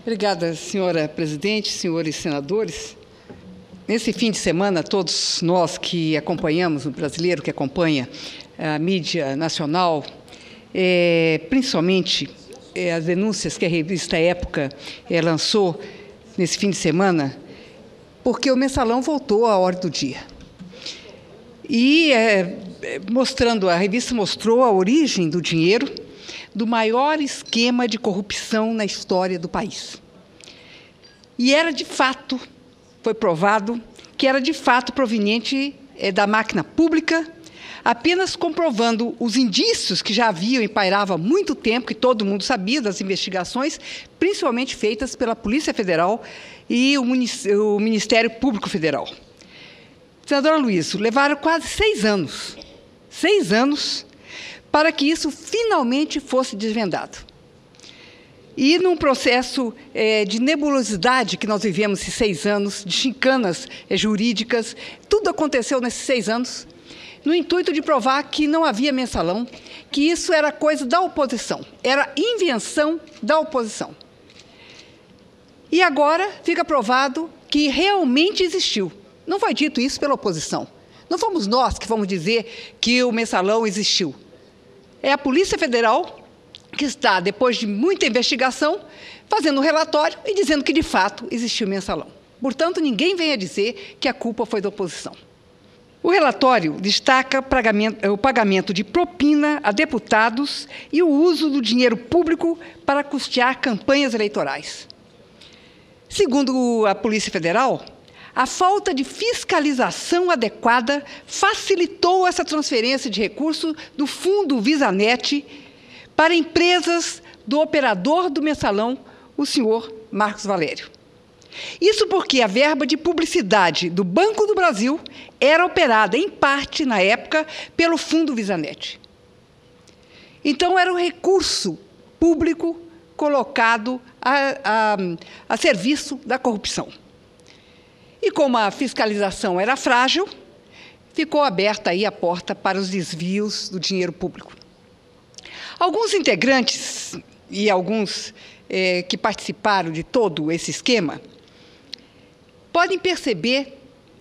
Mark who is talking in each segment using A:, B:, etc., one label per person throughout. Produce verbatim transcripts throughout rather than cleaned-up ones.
A: Obrigada, senhora presidente, senhores senadores. Nesse fim de semana, todos nós que acompanhamos, o brasileiro que acompanha a mídia nacional, é, principalmente é, as denúncias que a revista Época é, lançou nesse fim de semana, porque o mensalão voltou à ordem do dia. E é, mostrando, a revista mostrou a origem do dinheiro do maior esquema de corrupção na história do país. E era de fato, foi provado, que era de fato proveniente é, da máquina pública, apenas comprovando os indícios que já haviam e pairavam há muito tempo, que todo mundo sabia das investigações, principalmente feitas pela Polícia Federal e o Ministério Público Federal. Senadora Luizo, levaram quase seis anos, seis anos, para que isso finalmente fosse desvendado. E num processo é, de nebulosidade que nós vivemos esses seis anos, de chincanas é, jurídicas, tudo aconteceu nesses seis anos, no intuito de provar que não havia mensalão, que isso era coisa da oposição, era invenção da oposição. E agora fica provado que realmente existiu. Não foi dito isso pela oposição. Não fomos nós que vamos dizer que o mensalão existiu. É a Polícia Federal que está, depois de muita investigação, fazendo um relatório e dizendo que, de fato, existiu mensalão. Portanto, ninguém venha dizer que a culpa foi da oposição. O relatório destaca o pagamento de propina a deputados e o uso do dinheiro público para custear campanhas eleitorais. Segundo a Polícia Federal, a falta de fiscalização adequada facilitou essa transferência de recursos do Fundo VisaNet para empresas do operador do mensalão, o senhor Marcos Valério. Isso porque a verba de publicidade do Banco do Brasil era operada, em parte, na época, pelo Fundo VisaNet. Então, era um recurso público colocado a, a, a serviço da corrupção. E como a fiscalização era frágil, ficou aberta aí a porta para os desvios do dinheiro público. Alguns integrantes e alguns eh, que participaram de todo esse esquema podem perceber,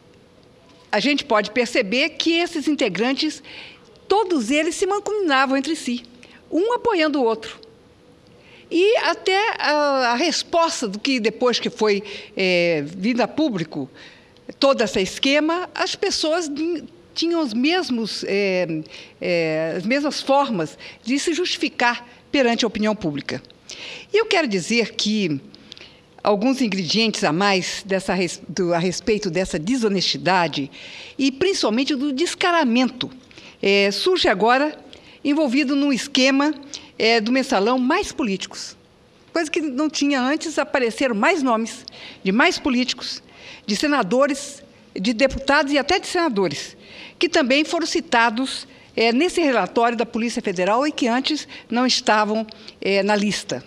A: a gente pode perceber que esses integrantes, todos eles se mancomunavam entre si, um apoiando o outro. E até a, a resposta do que depois que foi é, vindo a público, todo esse esquema, as pessoas tinham os mesmos, é, é, as mesmas formas de se justificar perante a opinião pública. E eu quero dizer que alguns ingredientes a mais dessa, do, a respeito dessa desonestidade e principalmente do descaramento é, surge agora envolvido num esquema É, do mensalão mais políticos, coisa que não tinha antes. Apareceram mais nomes de mais políticos, de senadores, de deputados e até de senadores, que também foram citados é, nesse relatório da Polícia Federal e que antes não estavam é, na lista.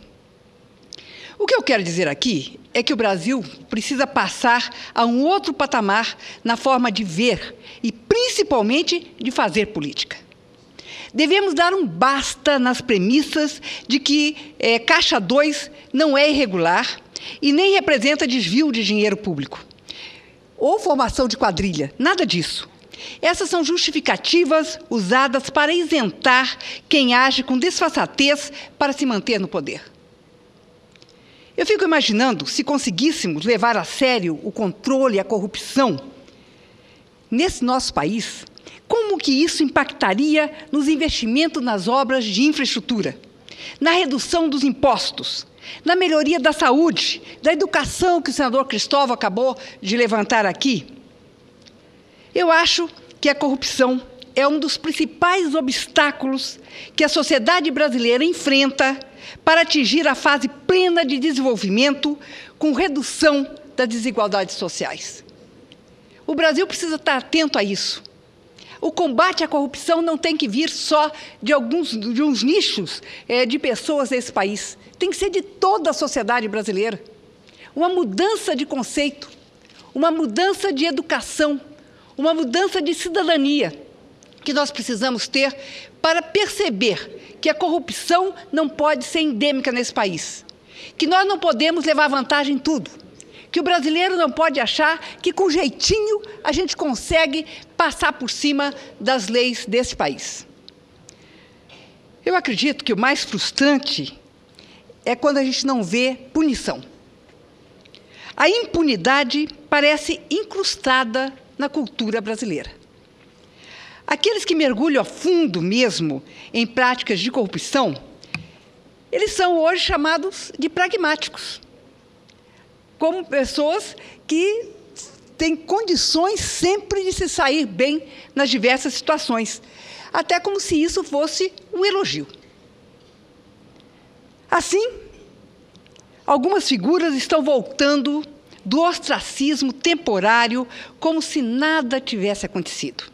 A: O que eu quero dizer aqui é que o Brasil precisa passar a um outro patamar na forma de ver e, principalmente, de fazer política. Devemos dar um basta nas premissas de que é, Caixa dois não é irregular e nem representa desvio de dinheiro público ou formação de quadrilha, nada disso. Essas são justificativas usadas para isentar quem age com desfaçatez para se manter no poder. Eu fico imaginando se conseguíssemos levar a sério o controle e a corrupção nesse nosso país, como que isso impactaria nos investimentos nas obras de infraestrutura, na redução dos impostos, na melhoria da saúde, da educação que o senador Cristóvão acabou de levantar aqui? Eu acho que a corrupção é um dos principais obstáculos que a sociedade brasileira enfrenta para atingir a fase plena de desenvolvimento com redução das desigualdades sociais. O Brasil precisa estar atento a isso. O combate à corrupção não tem que vir só de alguns de uns nichos é, de pessoas desse país. Tem que ser de toda a sociedade brasileira. Uma mudança de conceito, uma mudança de educação, uma mudança de cidadania que nós precisamos ter para perceber que a corrupção não pode ser endêmica nesse país que nós não podemos levar vantagem em tudo, que o brasileiro não pode achar que com jeitinho a gente consegue passar por cima das leis desse país. Eu acredito que o mais frustrante é quando a gente não vê punição. A impunidade parece incrustada na cultura brasileira. Aqueles que mergulham a fundo mesmo em práticas de corrupção, eles são hoje chamados de pragmáticos, como pessoas que têm condições sempre de se sair bem nas diversas situações, até como se isso fosse um elogio. Assim, algumas figuras estão voltando do ostracismo temporário como se nada tivesse acontecido.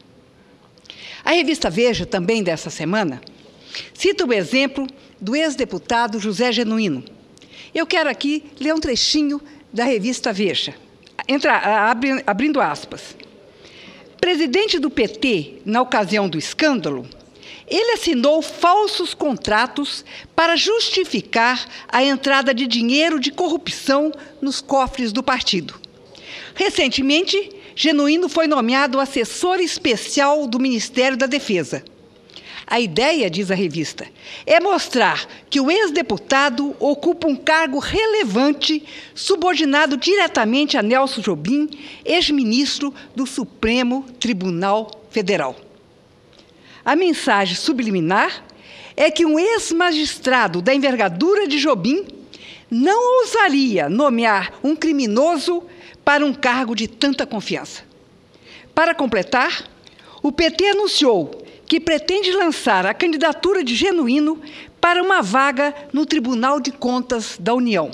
A: A revista Veja, também dessa semana, cita o exemplo do ex-deputado José Genuíno. Eu quero aqui ler um trechinho da revista Veja, entra, abre, abrindo aspas. Presidente do P T, na ocasião do escândalo, ele assinou falsos contratos para justificar a entrada de dinheiro de corrupção nos cofres do partido. Recentemente, Genuíno foi nomeado assessor especial do Ministério da Defesa. A ideia, diz a revista, é mostrar que o ex-deputado ocupa um cargo relevante, subordinado diretamente a Nelson Jobim, ex-ministro do Supremo Tribunal Federal. A mensagem subliminar é que um ex-magistrado da envergadura de Jobim não ousaria nomear um criminoso para um cargo de tanta confiança. Para completar, o P T anunciou que pretende lançar a candidatura de Genuíno para uma vaga no Tribunal de Contas da União.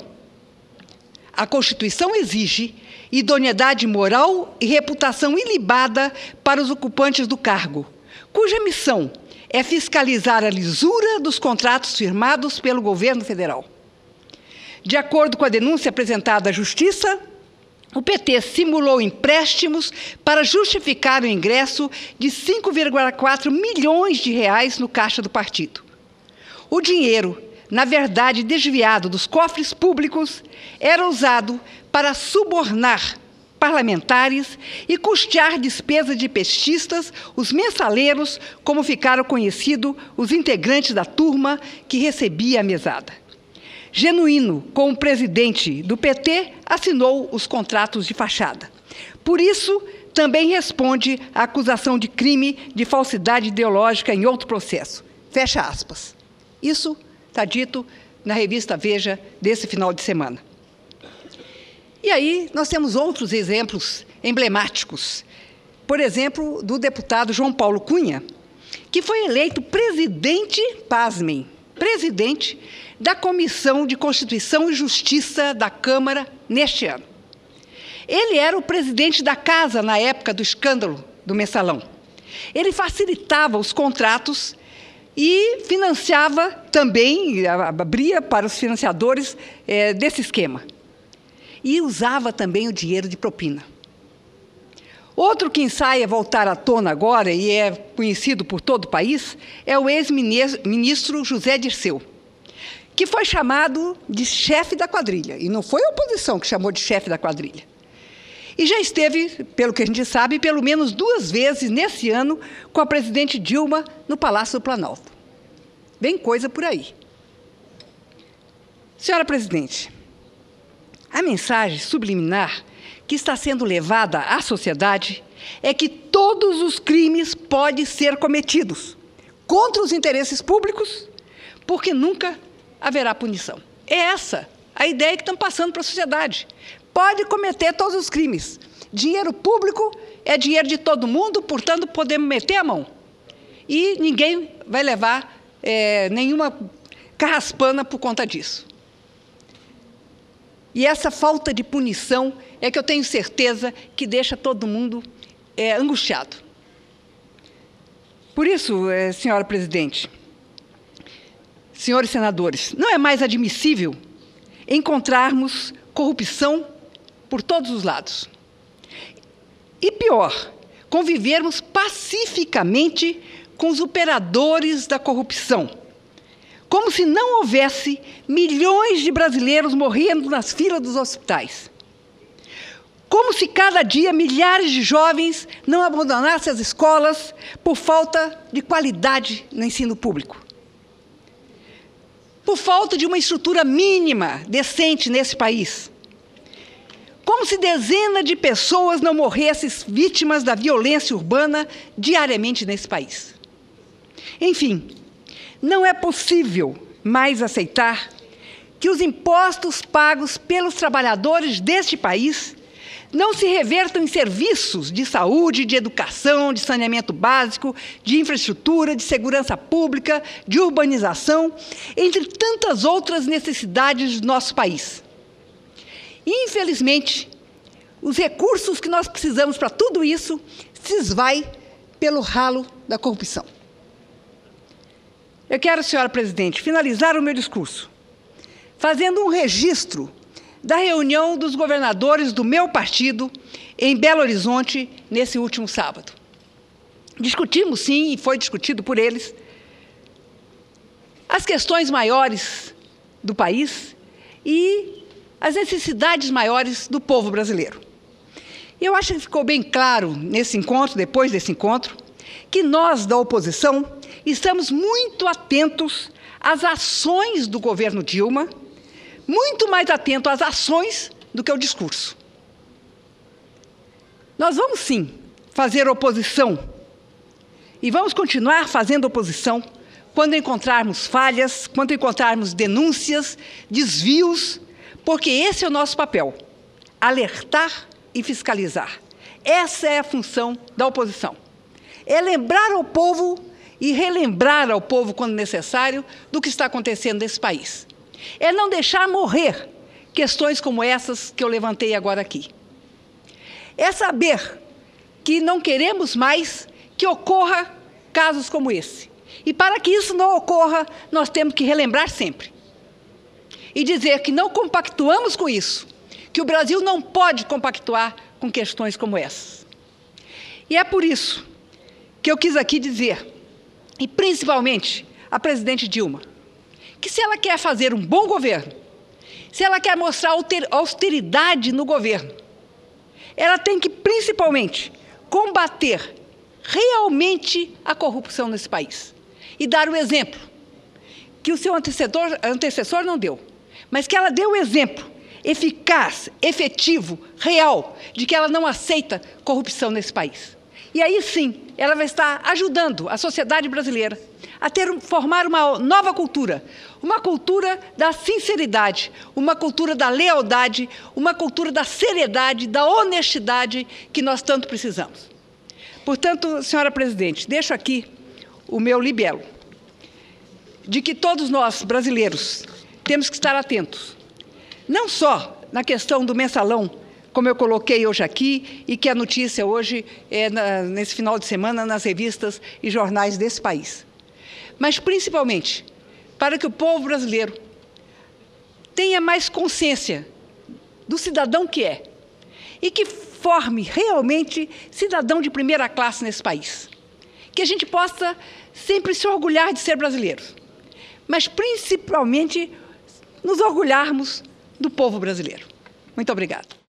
A: A Constituição exige idoneidade moral e reputação ilibada para os ocupantes do cargo, cuja missão é fiscalizar a lisura dos contratos firmados pelo governo federal. De acordo com a denúncia apresentada à Justiça, o P T simulou empréstimos para justificar o ingresso de cinco vírgula quatro milhões de reais no caixa do partido. O dinheiro, na verdade desviado dos cofres públicos, era usado para subornar parlamentares e custear despesas de pestistas, os mensaleiros, como ficaram conhecidos os integrantes da turma que recebia a mesada. Genuíno, como presidente do P T, assinou os contratos de fachada. Por isso, também responde à acusação de crime de falsidade ideológica em outro processo. Fecha aspas. Isso está dito na revista Veja desse final de semana. E aí nós temos outros exemplos emblemáticos. Por exemplo, do deputado João Paulo Cunha, que foi eleito presidente, pasmem, presidente da Comissão de Constituição e Justiça da Câmara neste ano. Ele era o presidente da casa na época do escândalo do Mensalão. Ele facilitava os contratos e financiava também, abria para os financiadores é, desse esquema. E usava também o dinheiro de propina. Outro que ensaia voltar à tona agora, e é conhecido por todo o país, é o ex-ministro José Dirceu, que foi chamado de chefe da quadrilha, e não foi a oposição que chamou de chefe da quadrilha. E já esteve, pelo que a gente sabe, pelo menos duas vezes nesse ano com a presidente Dilma no Palácio do Planalto. Vem coisa por aí. Senhora presidente, a mensagem subliminar que está sendo levada à sociedade é que todos os crimes podem ser cometidos contra os interesses públicos, porque nunca haverá punição. É essa a ideia que estão passando para a sociedade. Pode cometer todos os crimes. Dinheiro público é dinheiro de todo mundo, portanto, podemos meter a mão. E ninguém vai levar é, nenhuma carraspana por conta disso. E essa falta de punição é que eu tenho certeza que deixa todo mundo é, angustiado. Por isso, é, senhora presidente, senhores senadores, não é mais admissível encontrarmos corrupção por todos os lados. E pior, convivermos pacificamente com os operadores da corrupção, como se não houvesse milhões de brasileiros morrendo nas filas dos hospitais. Como se cada dia milhares de jovens não abandonassem as escolas por falta de qualidade no ensino público. Por falta de uma estrutura mínima, decente nesse país. Como se dezenas de pessoas não morressem vítimas da violência urbana diariamente nesse país. Enfim, não é possível mais aceitar que os impostos pagos pelos trabalhadores deste país não se revertam em serviços de saúde, de educação, de saneamento básico, de infraestrutura, de segurança pública, de urbanização, entre tantas outras necessidades do nosso país. Infelizmente, os recursos que nós precisamos para tudo isso se esvai pelo ralo da corrupção. Eu quero, senhora presidente, finalizar o meu discurso fazendo um registro da reunião dos governadores do meu partido em Belo Horizonte nesse último sábado. Discutimos, sim, e foi discutido por eles, as questões maiores do país e as necessidades maiores do povo brasileiro. Eu acho que ficou bem claro nesse encontro, depois desse encontro, que nós, da oposição, estamos muito atentos às ações do governo Dilma, muito mais atentos às ações do que ao discurso. Nós vamos, sim, fazer oposição e vamos continuar fazendo oposição quando encontrarmos falhas, quando encontrarmos denúncias, desvios, porque esse é o nosso papel, alertar e fiscalizar. Essa é a função da oposição. É lembrar ao povo e relembrar ao povo, quando necessário, do que está acontecendo nesse país. É não deixar morrer questões como essas que eu levantei agora aqui. É saber que não queremos mais que ocorra casos como esse. E para que isso não ocorra, nós temos que relembrar sempre. E dizer que não compactuamos com isso, que o Brasil não pode compactuar com questões como essas. E é por isso que eu quis aqui dizer, e principalmente a presidente Dilma, que se ela quer fazer um bom governo, se ela quer mostrar austeridade no governo, ela tem que, principalmente, combater realmente a corrupção nesse país. E dar o exemplo que o seu antecessor, antecessor não deu, mas que ela deu o exemplo eficaz, efetivo, real, de que ela não aceita corrupção nesse país. E aí sim, ela vai estar ajudando a sociedade brasileira a ter, formar uma nova cultura, uma cultura da sinceridade, uma cultura da lealdade, uma cultura da seriedade, da honestidade que nós tanto precisamos. Portanto, senhora presidente, deixo aqui o meu libelo de que todos nós, brasileiros, temos que estar atentos, não só na questão do mensalão, como eu coloquei hoje aqui, e que a notícia hoje é, na, nesse final de semana, nas revistas e jornais desse país. Mas, principalmente, para que o povo brasileiro tenha mais consciência do cidadão que é e que forme realmente cidadão de primeira classe nesse país. Que a gente possa sempre se orgulhar de ser brasileiro, mas, principalmente, nos orgulharmos do povo brasileiro. Muito obrigada.